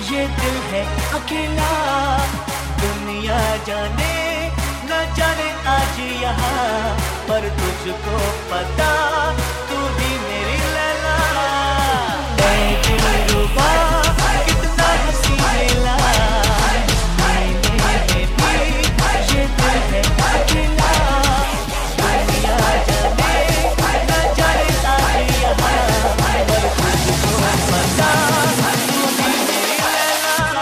ये दिल है अकेला, दुनिया जाने न जाने आज यहाँ, पर तुझको पता तू ही मेरी लैला। मैं दिलरुबा कितना हंसी मेला, मैंने भी ये दिल है अकेला, दुनिया जाने न जाने आज यहाँ, पर तुझको पता तू ही मेरी लैला।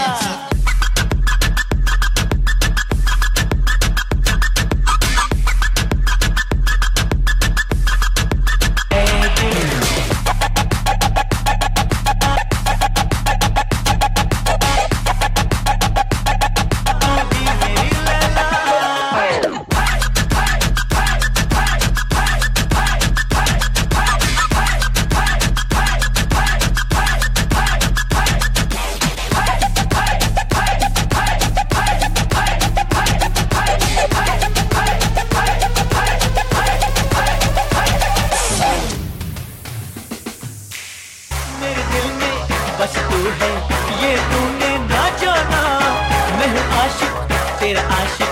मेरे दिल में बस तू है, ये तूने ना जाना, मैं हूँ आशिक तेरा आशिक।